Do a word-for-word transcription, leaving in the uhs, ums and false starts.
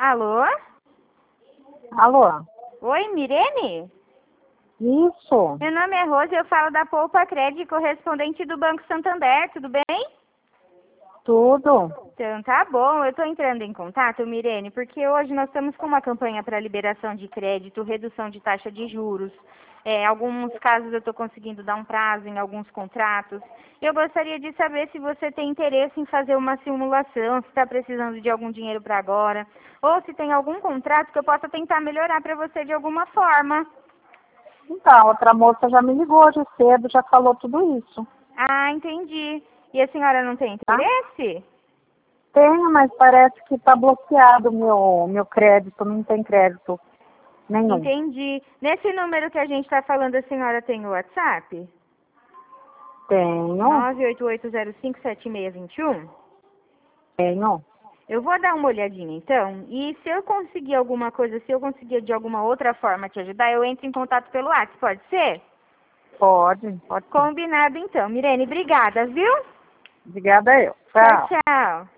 Alô? Alô? Oi, Mirene? Isso. Meu nome é Rose e eu falo da Poupa Crédito, correspondente do Banco Santander, tudo bem? Tudo. Então tá bom, eu estou entrando em contato, Mirene, porque hoje nós estamos com uma campanha para liberação de crédito, redução de taxa de juros. É, em alguns casos eu estou conseguindo dar um prazo em alguns contratos. Eu gostaria de saber se você tem interesse em fazer uma simulação, se está precisando de algum dinheiro para agora, ou se tem algum contrato que eu possa tentar melhorar para você de alguma forma. Então, outra moça já me ligou hoje cedo, já falou tudo isso. Ah, entendi. E a senhora não tem Tá? interesse? Tenho, mas parece que está bloqueado o meu, meu crédito, não tem crédito nenhum. Entendi. Nesse número que a gente está falando, a senhora tem o WhatsApp? Tenho, nove oito oito zero cinco sete seis dois um? tenho. Eu vou dar uma olhadinha então, e se eu conseguir alguma coisa, se eu conseguir de alguma outra forma te ajudar, eu entro em contato pelo WhatsApp, pode ser? Pode, pode sim. Combinado então. Mirene, obrigada, viu? Obrigada eu. Tchau, Tchau. tchau.